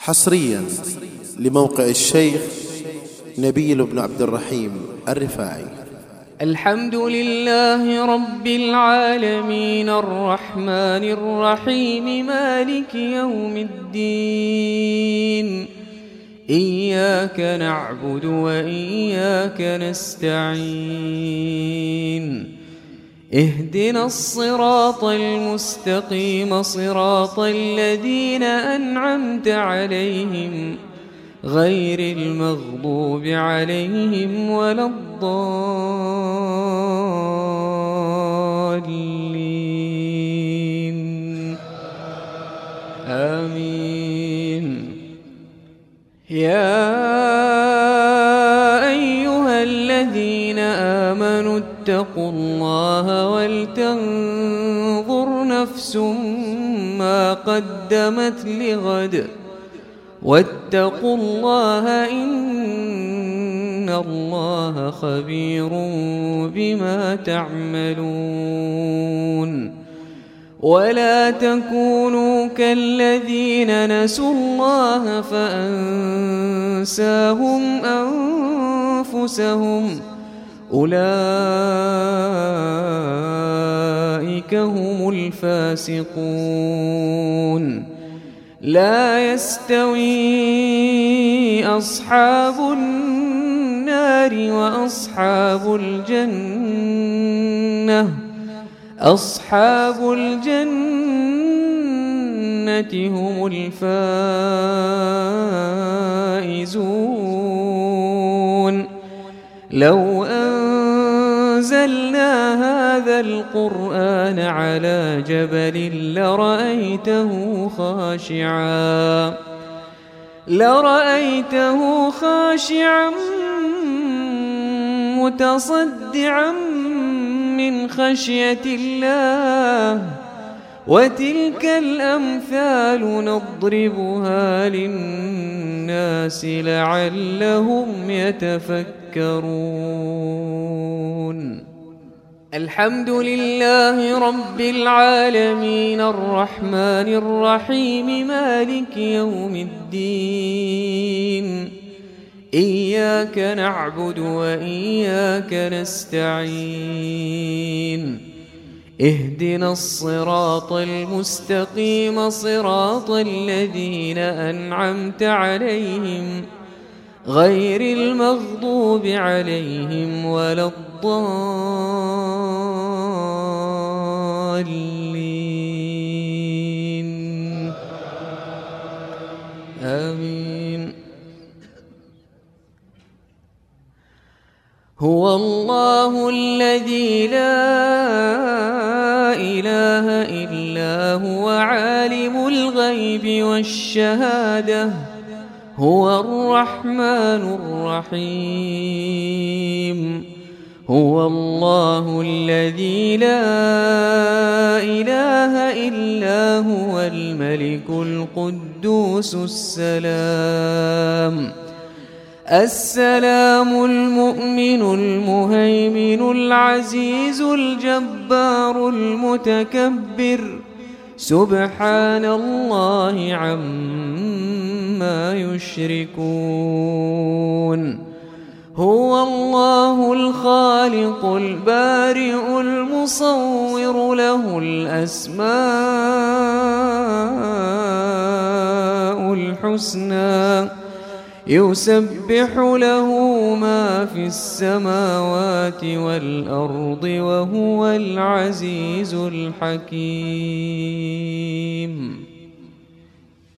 حصريا لموقع الشيخ نبيل بن عبد الرحيم الرفاعي. الحمد لله رب العالمين الرحمن الرحيم مالك يوم الدين. إياك نعبد وإياك نستعين. اهدنا الصراط المستقيم صراط الذين أنعمت عليهم غير المغضوب عليهم ولا الضالين. آمين. يا أيها الذين آمنوا اتقوا الله ولتنظر نفس ما قدمت لغد واتقوا الله إن الله خبير بما تعملون. ولا تكونوا كالذين نسوا الله فأنساهم أنفسهم أولئك هم الفاسقون. لا يستوي أصحاب النار وأصحاب الجنة. أصحاب الجنة هم الفائزون. لو أنزلنا هذا القرآن على جبل لرأيته خاشعا متصدعا من خشية الله. وتلك الأمثال نضربها للناس لعلهم يتفكرون. الحمد لله رب العالمين الرحمن الرحيم مالك يوم الدين. إياك نعبد وإياك نستعين. اهدنا الصراط المستقيم صراط الذين أنعمت عليهم غير المغضوب عليهم ولا الضالين. آمين. هو الله الذي لا إله إلا هو عالم الغيب والشهادة هو الرحمن الرحيم. هو الله الذي لا إله إلا هو الملك القدوس السلام المؤمن المهيمن العزيز الجبار المتكبر. سبحان الله عما يشركون. هو الله الخالق البارئ المصور له الأسماء الحسنى يسبح له ما في السماوات والأرض وهو العزيز الحكيم.